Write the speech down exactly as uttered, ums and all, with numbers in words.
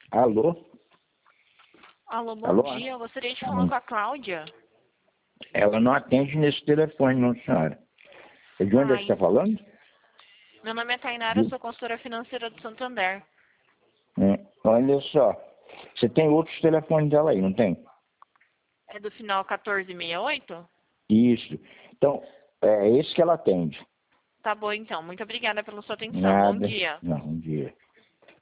Alô? Alô, bom Alô? dia. Eu gostaria de falar com a Cláudia. Ela não atende nesse telefone, não, senhora. É de onde Ai. você está falando? Meu nome é Tainara, eu sou consultora financeira do Santander. É, olha só. Você tem outros telefones dela aí, não tem? É do final quatorze sessenta e oito? Isso. Então, é esse que ela atende. Tá bom, então. Muito obrigada pela sua atenção. Bom Nada. dia. Não, um dia.